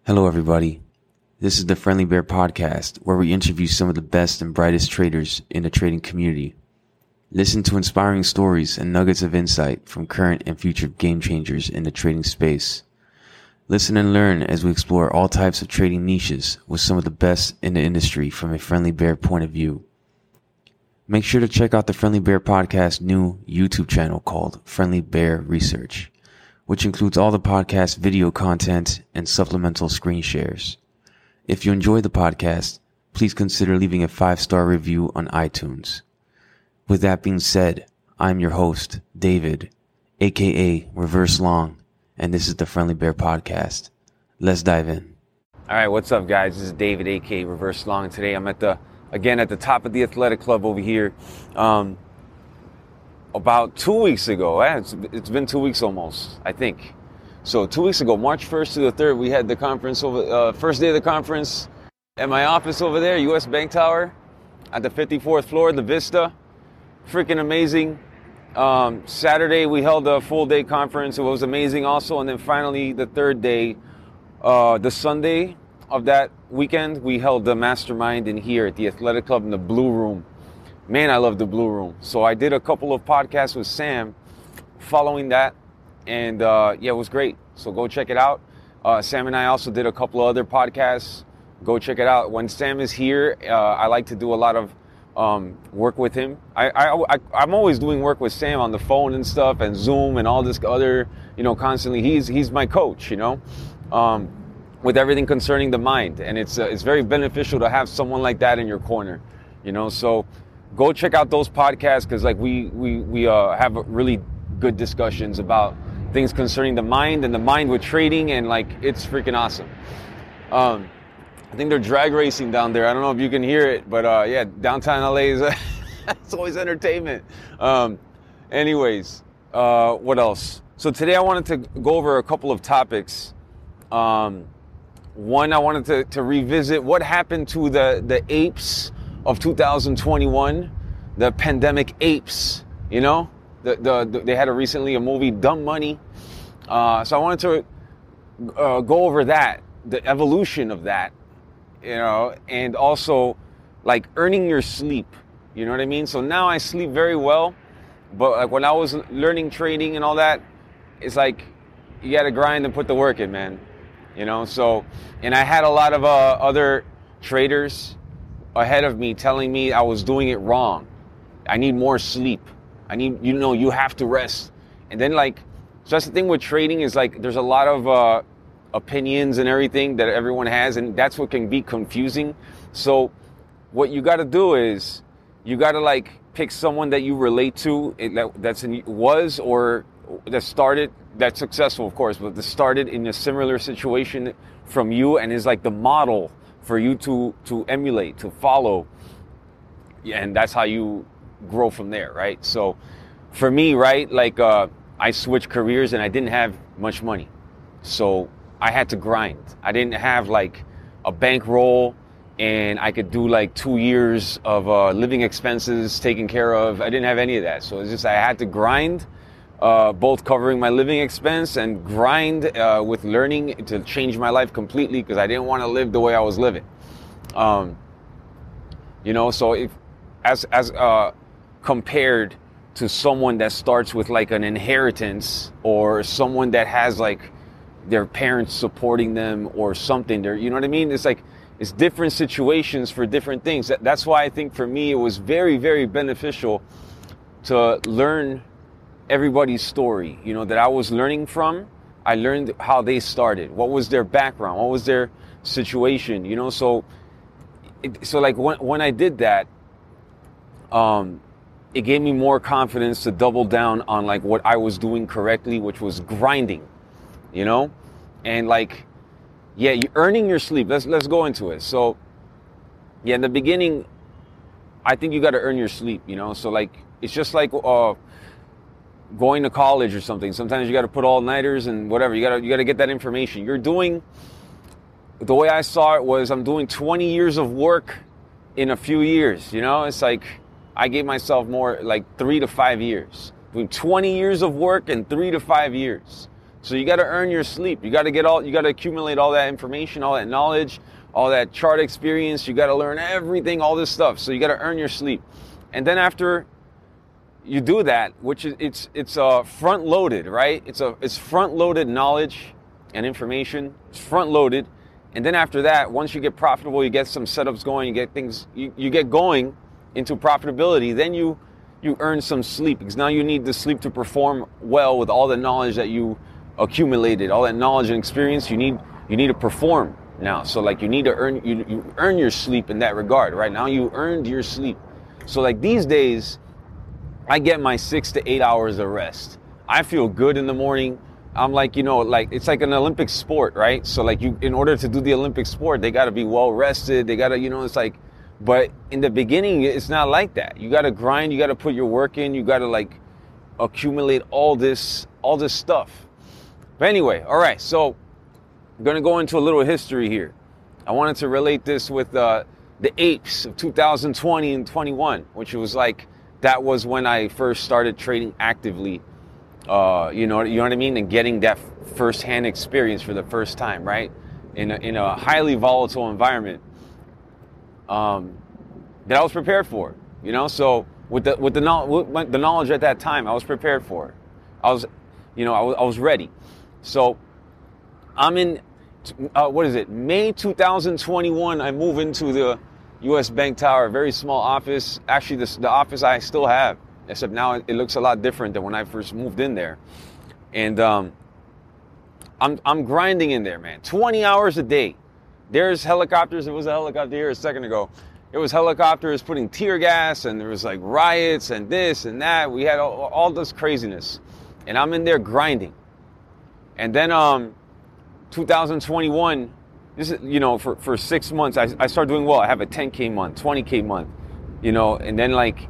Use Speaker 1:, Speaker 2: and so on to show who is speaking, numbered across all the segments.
Speaker 1: Hello, everybody. This is the Friendly Bear Podcast, where we interview some of the best and brightest traders in the trading community. Listen to inspiring stories and nuggets of insight from current and future game changers in the trading space. Listen and learn as we explore all types of trading niches with some of the best in the industry from a Friendly Bear point of view. Make sure to check out the Friendly Bear Podcast new YouTube channel called Friendly Bear Research, which includes all the podcast video content and supplemental screen shares. If you enjoy the podcast, please consider leaving a 5-star review on iTunes. With that being said, I'm your host, David, aka Reverse Long, and this is the Friendly Bear Podcast. Let's dive in. All right, what's up, guys? This is David, aka Reverse Long. Today I'm at the top of the Athletic Club over here. About 2 weeks ago, it's been 2 weeks almost, I think. So 2 weeks ago, March 1st to the 3rd, we had the conference over, first day of the conference at my office over there, US Bank Tower, at the 54th floor, the Vista. Freaking amazing. Saturday, we held a full day conference. It was amazing also. And then finally, the third day, the Sunday of that weekend, we held the mastermind in here at the Athletic Club in the Blue Room. Man, I love the Blue Room. So I did a couple of podcasts with Sam following that. And it was great. So go check it out. Sam and I also did a couple of other podcasts. Go check it out. When Sam is here, I like to do a lot of work with him. I'm always doing work with Sam on the phone and stuff and Zoom and all this other, constantly. He's my coach, with everything concerning the mind. And it's very beneficial to have someone like that in your corner, so go check out those podcasts because we have really good discussions about things concerning the mind and the mind with trading, and it's freaking awesome. I think they're drag racing down there. I don't know if you can hear it, but downtown LA is it's always entertainment. Anyways, what else? So today I wanted to go over a couple of topics. One, I wanted to revisit what happened to the apes of 2021, the pandemic apes, they had recently a movie, Dumb Money. So I wanted to go over that, the evolution of that, and also earning your sleep, you know what I mean? So now I sleep very well, but when I was learning trading and all that, it's you got to grind and put the work in, man, so, and I had a lot of other traders ahead of me telling me I was doing it wrong. I need more sleep. I need, you have to rest. And then so that's the thing with trading is there's a lot of opinions and everything that everyone has, and that's what can be confusing. So what you got to do is you got to pick someone that you relate to that's successful, of course, but that started in a similar situation from you and is the model for you to emulate, to follow. And that's how you grow from there, right? So for me, right, I switched careers and I didn't have much money. So I had to grind. I didn't have a bankroll and I could do 2 years of living expenses taken care of. I didn't have any of that. So it's just I had to grind, both covering my living expense and grind with learning to change my life completely because I didn't want to live the way I was living. So if as compared to someone that starts with an inheritance or someone that has their parents supporting them or something, you know what I mean? It's different situations for different things. That's why I think for me it was very, very beneficial to learn everybody's story, that I was learning from. I learned how they started, what was their background, what was their situation, so when I did that, it gave me more confidence to double down on what I was doing correctly, which was grinding, and you're earning your sleep. Let's go into it. So in the beginning, I think you got to earn your sleep, so it's just going to college or something. Sometimes you got to put all-nighters and whatever. You got to get that information. The way I saw it was I'm doing 20 years of work in a few years, It's I gave myself more 3 to 5 years. Doing 20 years of work in 3 to 5 years. So you got to earn your sleep. You got to accumulate all that information, all that knowledge, all that chart experience. You got to learn everything, all this stuff. So you got to earn your sleep. And then after you do that, which is it's front loaded, right? It's front loaded knowledge and information. It's front loaded. And then after that, once you get profitable, you get some setups going, you get things, you get going into profitability, then you earn some sleep, because now you need the sleep to perform well with all the knowledge that you accumulated, all that knowledge and experience. You need to perform now. So like you need to earn your sleep in that regard. Right now you earned your sleep. So like these days, I get my 6 to 8 hours of rest. I feel good in the morning. I'm like, like it's like an Olympic sport, right? So like in order to do the Olympic sport, they got to be well rested. They got to, it's like, but in the beginning, it's not like that. You got to grind. You got to put your work in. You got to like accumulate all this stuff. But anyway, all right. So I'm going to go into a little history here. I wanted to relate this with the apes of 2020 and 21, which was like, that was when I first started trading actively. You know what I mean? And getting that first-hand experience for the first time, right? In a highly volatile environment. That I was prepared for, So with the knowledge at that time, I was prepared for it. I was ready. So I'm in May 2021. I move into the U.S. Bank Tower, a very small office. Actually, the office I still have, except now it looks a lot different than when I first moved in there. And I'm grinding in there, man. 20 hours a day. There's helicopters. There was a helicopter here a second ago. There was helicopters putting tear gas, and there was like riots and this and that. We had all this craziness. And I'm in there grinding. And then 2021, this is, for 6 months, I started doing well. I have a 10K month, 20K month, and then like,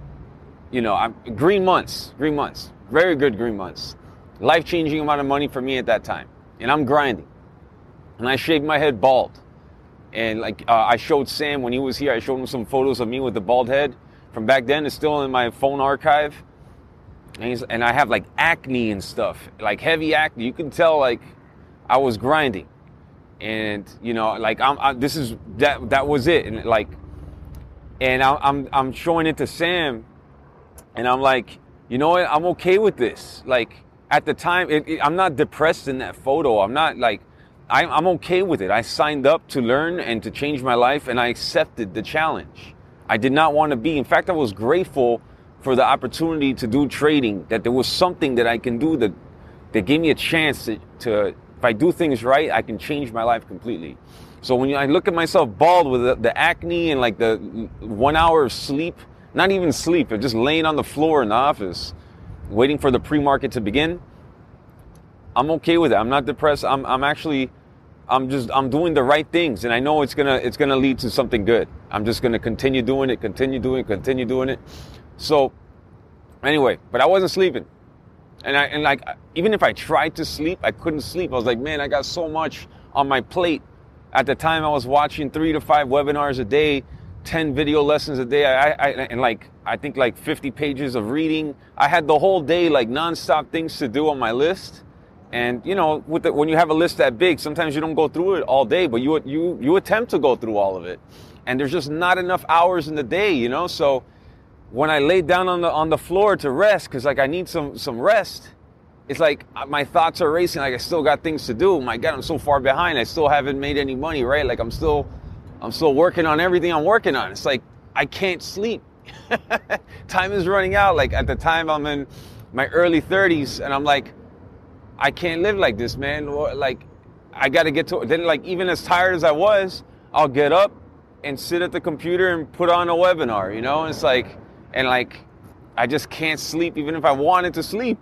Speaker 1: I'm green months, very good green months. Life-changing amount of money for me at that time. And I'm grinding. And I shaved my head bald. And like I showed Sam when he was here, I showed him some photos of me with the bald head from back then. It's still in my phone archive. And I have like acne and stuff, like heavy acne. You can tell like I was grinding. And like that was it. And like, and I'm showing it to Sam, and I'm like, you know what? I'm okay with this. Like at the time, I'm not depressed in that photo. I'm not like, I'm okay with it. I signed up to learn and to change my life, and I accepted the challenge. I did not want to be. In fact, I was grateful for the opportunity to do trading, that there was something that I can do that gave me a chance to, if I do things right, I can change my life completely. So when I look at myself bald with the acne and like the 1 hour of sleep, not even sleep, but just laying on the floor in the office, waiting for the pre-market to begin, I'm okay with it. I'm not depressed. I'm doing the right things, and I know it's gonna lead to something good. I'm just gonna continue doing it. So anyway, but I wasn't sleeping. And like, even if I tried to sleep, I couldn't sleep. I was like, man, I got so much on my plate. At the time, I was watching 3 to 5 webinars a day, 10 video lessons a day. I think like 50 pages of reading. I had the whole day, like nonstop things to do on my list. And when you have a list that big, sometimes you don't go through it all day, but you attempt to go through all of it. And there's just not enough hours in the day, So when I laid down on the floor to rest, because like I need some rest, it's like my thoughts are racing. Like I still got things to do. My God, I'm so far behind. I still haven't made any money, right? Like I'm still working on everything I'm working on. It's like I can't sleep. Time is running out. Like at the time I'm in my early 30s, and I'm like, I can't live like this, man. Like I got to get to. Then like even as tired as I was, I'll get up and sit at the computer and put on a webinar. And it's like. And like, I just can't sleep even if I wanted to sleep.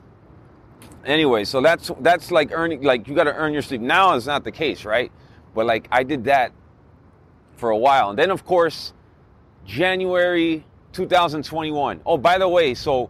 Speaker 1: Anyway, so that's like earning, like you got to earn your sleep. Now it's not the case, right? But like I did that for a while. And then of course, January 2021. Oh, by the way, so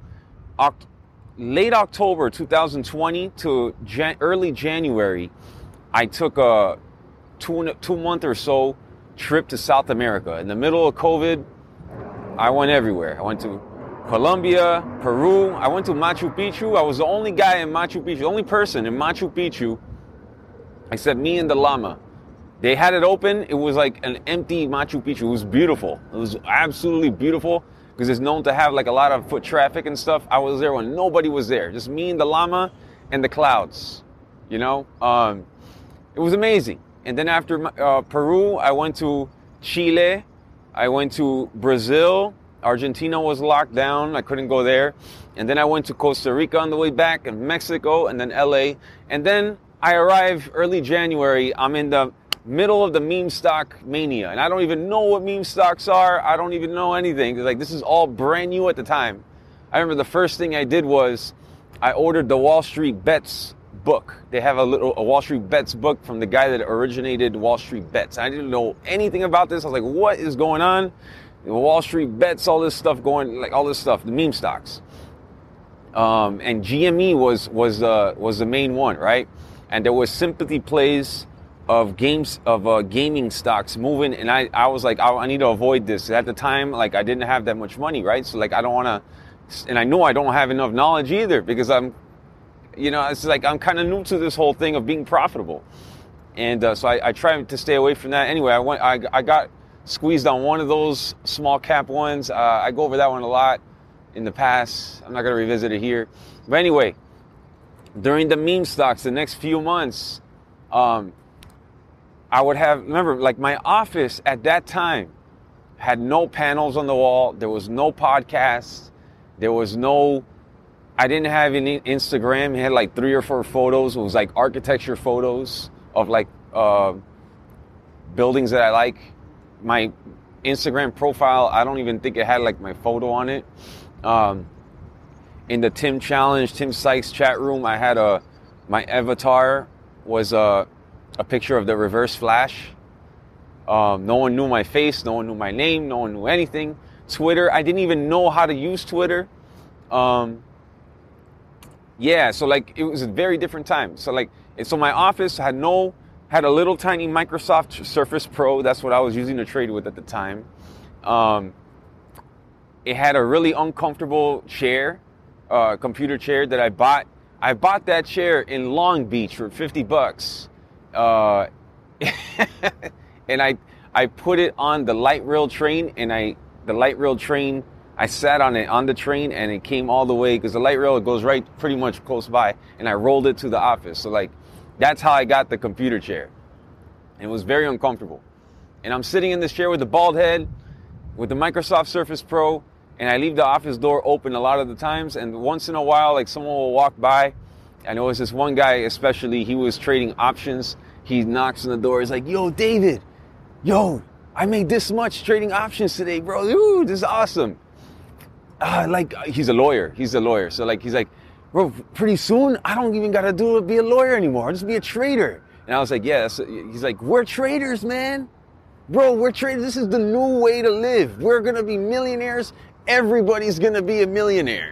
Speaker 1: late October 2020 to early January, I took a 2-month or so trip to South America. In the middle of COVID, I went everywhere. I went to Colombia, Peru. I went to Machu Picchu. I was the only guy in Machu Picchu, the only person in Machu Picchu, except me and the Lama. They had it open. It was like an empty Machu Picchu. It was beautiful. It was absolutely beautiful because it's known to have like a lot of foot traffic and stuff. I was there when nobody was there. Just me and the Lama and the clouds, you know? It was amazing. And then after Peru, I went to Chile. I went to Brazil. Argentina was locked down. I couldn't go there. And then I went to Costa Rica on the way back and Mexico and then LA. And then I arrived early January. I'm in the middle of the meme stock mania. And I don't even know what meme stocks are. I don't even know anything. Like, this is all brand new at the time. I remember the first thing I did was I ordered the Wall Street Bets book. They have a Wall Street Bets book from the guy that originated Wall Street Bets. I didn't know anything about this. I was like, what is going on? Wall Street Bets, all this stuff going, like all this stuff, the meme stocks. And GME was the main one, right? And there was sympathy plays of gaming stocks moving, and I was like, I need to avoid this. At the time, like, I didn't have that much money, right? So like, I don't want to, and I know I don't have enough knowledge either, because it's like I'm kind of new to this whole thing of being profitable, and so I try to stay away from that. Anyway, I got squeezed on one of those small cap ones. I go over that one a lot in the past. I'm not going to revisit it here. But anyway, during the meme stocks, the next few months, I would remember, like, my office at that time had no panels on the wall. There was no podcast. I didn't have any Instagram. It had like 3 or 4 photos. It was like architecture photos of like buildings that I like. My Instagram profile, I don't even think it had like my photo on it. In the Tim Sykes chat room, I had my avatar was a picture of the Reverse Flash. No one knew my face, no one knew my name, no one knew anything. Twitter, I didn't even know how to use Twitter. So like, it was a very different time. So my office had a little tiny Microsoft Surface Pro. That's what I was using to trade with at the time. It had a really uncomfortable chair, computer chair that I bought. I bought that chair in Long Beach for $50. And I put it on the light rail train, and I sat on it on the train, and it came all the way, because the light rail goes right pretty much close by, and I rolled it to the office. So like, that's how I got the computer chair. It was very uncomfortable. And I'm sitting in this chair with the bald head, with the Microsoft Surface Pro, and I leave the office door open a lot of the times. And once in a while, like, someone will walk by. I know it's this one guy, especially, he was trading options. He knocks on the door. He's like, yo, David, I made this much trading options today, bro. Ooh, this is awesome. He's a lawyer. So like, he's like, bro, pretty soon, I don't even got to be a lawyer anymore. I'll just be a trader. And I was like, yeah. He's like, we're traders, man. Bro, we're traders. This is the new way to live. We're going to be millionaires. Everybody's going to be a millionaire.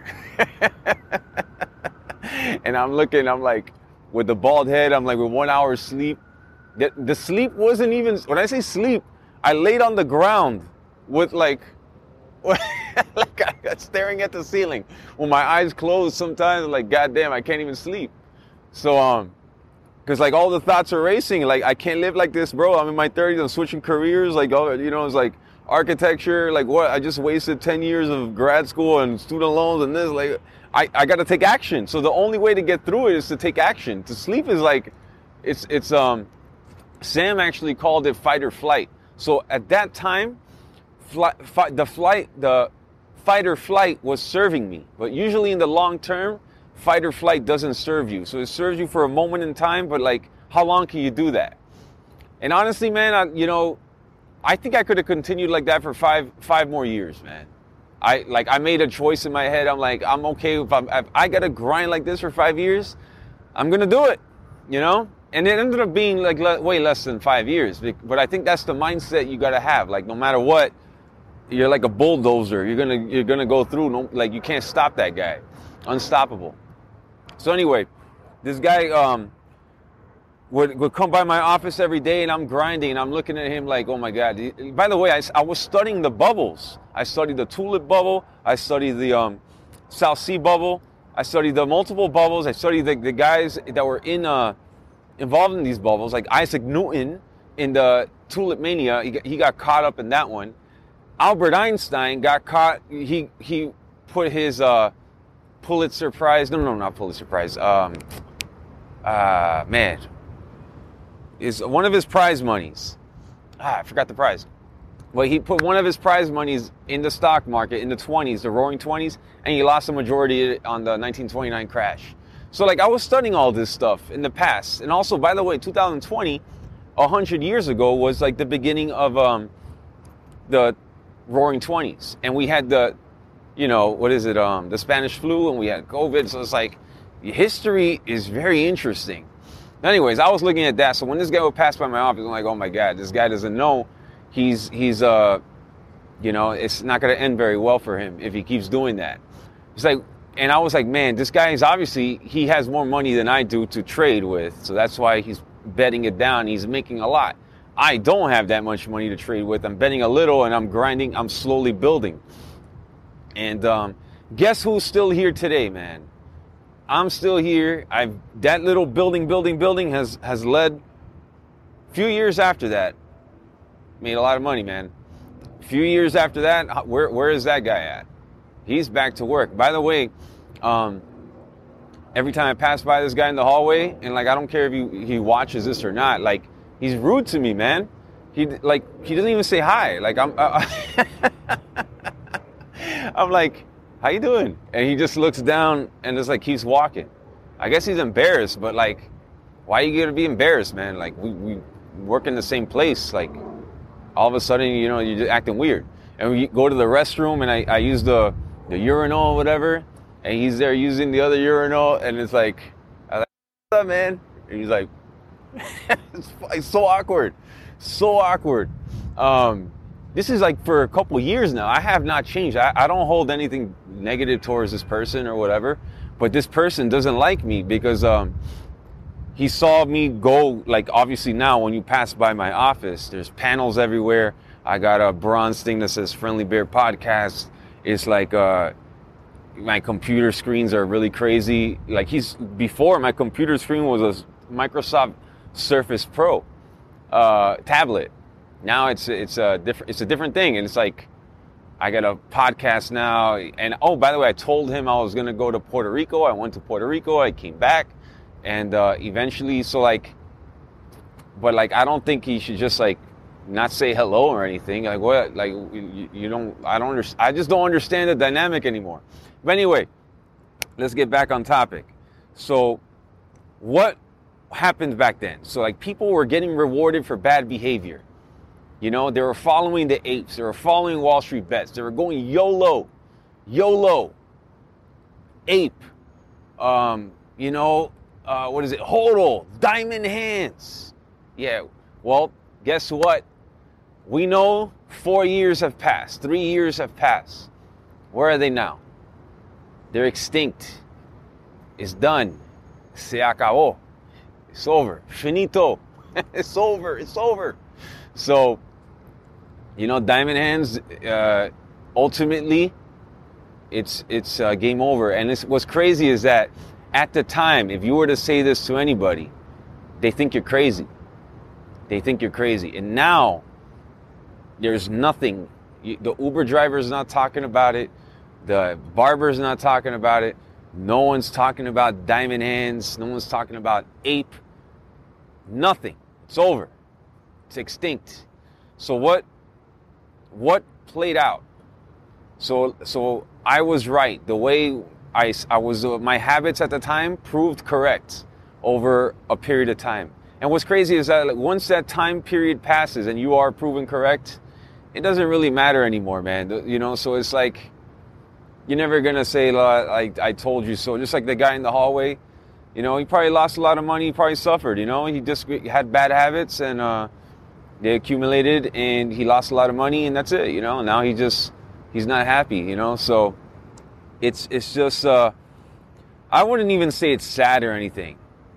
Speaker 1: And I'm like, with the bald head, I'm like, with 1 hour sleep. The sleep wasn't even, when I say sleep, I laid on the ground with like I got staring at the ceiling. When my eyes closed sometimes, I'm like, God damn, I can't even sleep. So, because like all the thoughts are racing. Like, I can't live like this, bro. I'm in my 30s. I'm switching careers. Like, it's like architecture. Like, what? I just wasted 10 years of grad school and student loans and this. Like, I got to take action. So the only way to get through it is to take action. To sleep is like, it's Sam actually called it fight or flight. So at that time, the fight or flight was serving me. But usually in the long term, fight or flight doesn't serve you. So it serves you for a moment in time, but like, how long can you do that? And honestly, man, I think I could have continued like that for five more years, man. I made a choice in my head. I'm like, I'm okay if I got to grind like this for 5 years, I'm going to do it, And it ended up being like way less than 5 years. But I think that's the mindset you got to have. Like, no matter what, you're like a bulldozer. You're gonna go through. Like, you can't stop that guy. Unstoppable. So anyway, this guy, would come by my office every day, and I'm grinding, and I'm looking at him like, oh my God. By the way, I was studying the bubbles. I studied the tulip bubble. I studied the South Sea bubble. I studied the multiple bubbles. I studied the guys that were involved in these bubbles, like Isaac Newton in the Tulip Mania. He got caught up in that one. Albert Einstein got caught. He put his Pulitzer Prize. No, not Pulitzer Prize. Man. Is one of his prize monies. I forgot the prize. Well, he put one of his prize monies in the stock market in the 20s, the roaring 20s, and he lost the majority on the 1929 crash. So, like, I was studying all this stuff in the past. And also, by the way, 2020, 100 years ago, was like the beginning of the roaring 20s. And we had the Spanish flu, and we had COVID. So it's like, history is very interesting. Anyways, I was looking at that. So when this guy would pass by my office, I'm like, oh my God, this guy doesn't know. He's it's not going to end very well for him if he keeps doing that. It's like, and I was like, man, this guy is obviously, he has more money than I do to trade with. So that's why he's betting it down. He's making a lot. I don't have that much money to trade with. I'm betting a little, and I'm grinding. I'm slowly building. And guess who's still here today, man? I'm still here. That little building has led. A few years after that, made a lot of money, man. A few years after that, where is that guy at? He's back to work. By the way, every time I pass by this guy in the hallway, and like, I don't care if he watches this or not, like, he's rude to me, man. He doesn't even say hi. Like, I'm like, how you doing? And he just looks down and just like keeps walking. I guess he's embarrassed, but like, why are you gonna be embarrassed, man? Like, we work in the same place. Like, all of a sudden, you're just acting weird. And we go to the restroom, and I use the urinal or whatever, and he's there using the other urinal, and it's like, I'm like, what's up, man? And he's like, it's so awkward. So awkward. This is like for a couple years now. I have not changed. I don't hold anything negative towards this person or whatever, but this person doesn't like me because he saw me go, like, obviously now when you pass by my office, there's panels everywhere. I got a bronze thing that says Friendly Bear Podcast. It's like my computer screens are really crazy. Like, before my computer screen was a Microsoft Surface Pro tablet. Now it's a different thing, and it's like, I got a podcast now. And oh, by the way, I told him I was gonna go to Puerto Rico. I went to Puerto Rico. I came back, and eventually, so like, but like, I don't think he should just like not say hello or anything. Like, what? Like, you don't? I don't understand. I just don't understand the dynamic anymore. But anyway, let's get back on topic. So, what happened back then? So like, people were getting rewarded for bad behavior. They were following the apes. They were following Wall Street bets. They were going YOLO, ape. What is it? HODL, diamond hands. Yeah. Well, guess what? We know 4 years have passed. 3 years have passed. Where are they now? They're extinct. It's done. Se acabó. It's over. Finito. It's over. So, diamond hands, ultimately, it's game over. And what's crazy is that at the time, if you were to say this to anybody, they think you're crazy. And now, there's nothing. The Uber driver's not talking about it. The barber's not talking about it. No one's talking about diamond hands. No one's talking about ape. Nothing. It's over. It's extinct. So what played out? So I was right. The way I was, my habits at the time proved correct over a period of time. And what's crazy is that once that time period passes and you are proven correct, it doesn't really matter anymore, man. So it's like, you're never gonna say like, I told you so. Just like the guy in the hallway, he probably lost a lot of money. He probably suffered. He just had bad habits, and they accumulated, and he lost a lot of money, and that's it. Now he's not happy. So it's just I wouldn't even say it's sad or anything.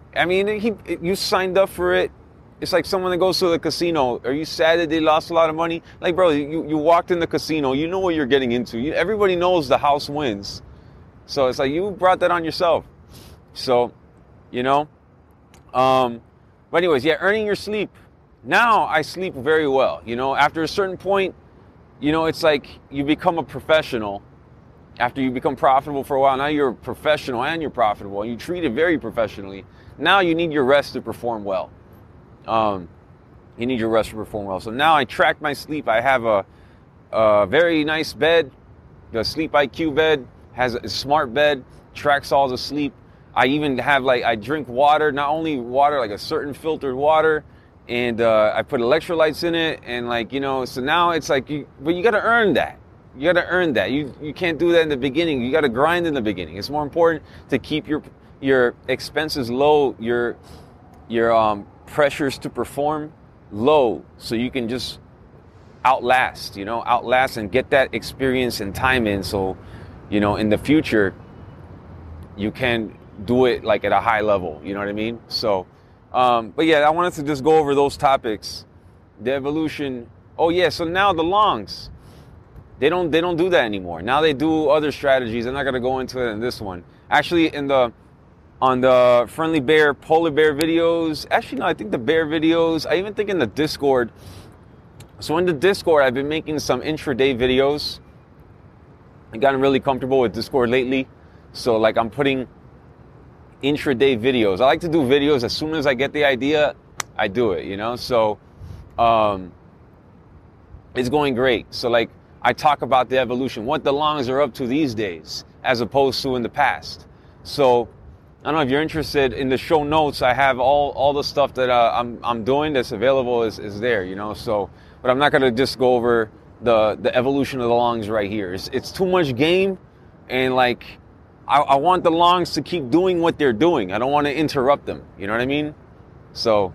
Speaker 1: I mean, you signed up for it. It's like someone that goes to the casino. Are you sad that they lost a lot of money? Like, bro, you walked in the casino. You know what you're getting into. Everybody knows the house wins. So it's like you brought that on yourself. So, you know. But anyways, yeah, earning your sleep. Now I sleep very well. You know, after a certain point, you know, it's like you become a professional. After you become profitable for a while, now you're a professional and you're profitable. And you treat it very professionally. Now you need your rest to perform well. You need your rest to perform well. So now I track my sleep. I have a very nice bed. The Sleep IQ bed has a smart bed, tracks all the sleep. I even have I drink water, not only water, like a certain filtered water, and I put electrolytes in it, and so now it's like, but you got to earn that. You got to earn that. You can't do that in the beginning. You got to grind in the beginning. It's more important to keep your expenses low, your pressures to perform low, so you can just outlast and get that experience and time in, so in the future you can do it like at a high level, you know what I mean? So but yeah, I wanted to just go over those topics. The evolution. Oh yeah, so now the longs, they don't do that anymore. Now they do other strategies. I'm not gonna go into it in this one. Actually, on the Friendly Bear, Polar Bear videos. Actually, no, I think the Bear videos. I even think in the Discord. So in the Discord, I've been making some intraday videos. I've gotten really comfortable with Discord lately. So I'm putting intraday videos. I like to do videos as soon as I get the idea, I do it, So it's going great. So I talk about the evolution, what the longs are up to these days, as opposed to in the past. So I don't know if you're interested. In the show notes, I have all the stuff that I'm doing that's available is there, So, but I'm not gonna just go over the evolution of the longs right here. It's too much game, and I want the longs to keep doing what they're doing. I don't want to interrupt them. You know what I mean? So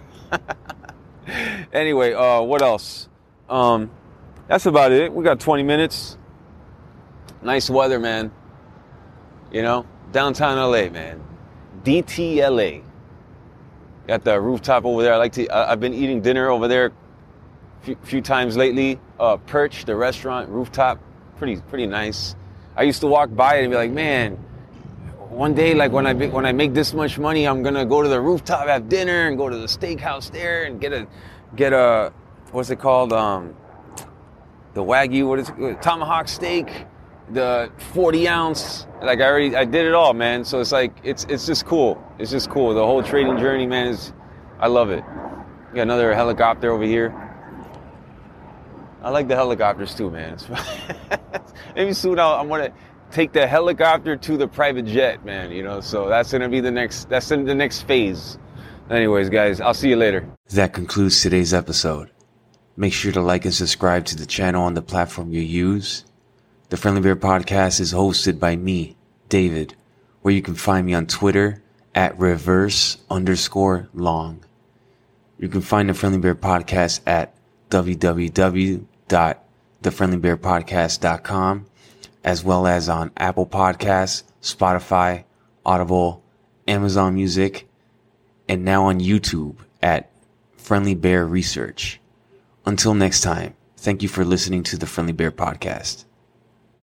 Speaker 1: anyway, what else? That's about it. We got 20 minutes. Nice weather, man. Downtown LA, man. DTLA. Got the rooftop over there. I've been eating dinner over there few times lately. Perch, the restaurant, rooftop, pretty nice. I used to walk by it and be like, man, one day, when I make this much money, I'm gonna go to the rooftop, have dinner, and go to the steakhouse there and get a what's it called? The Wagyu, what is it? Tomahawk steak. The 40 ounce, I did it all, man. So it's just cool. It's just cool. The whole trading journey, man, I love it. Got another helicopter over here. I like the helicopters too, man. Maybe soon I'm gonna take the helicopter to the private jet, man. So that's gonna be the next phase. Anyways, guys, I'll see you later.
Speaker 2: That concludes today's episode. Make sure to like and subscribe to the channel on the platform you use. The Friendly Bear Podcast is hosted by me, David, where you can find me on Twitter at @reverse_long. You can find the Friendly Bear Podcast at www.thefriendlybearpodcast.com, as well as on Apple Podcasts, Spotify, Audible, Amazon Music, and now on YouTube at Friendly Bear Research. Until next time, thank you for listening to the Friendly Bear Podcast.